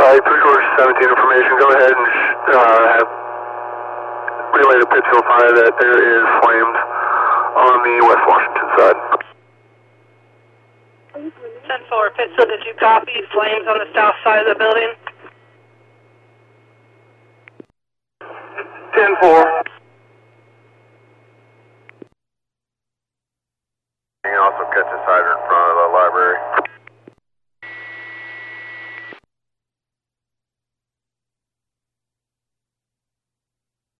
3-17 information. Go ahead and have relay to Pittsfield Fire that there is flames on the West Washington side. 10-4, Pittsfield, did you copy flames on the south side of the building? 10-4.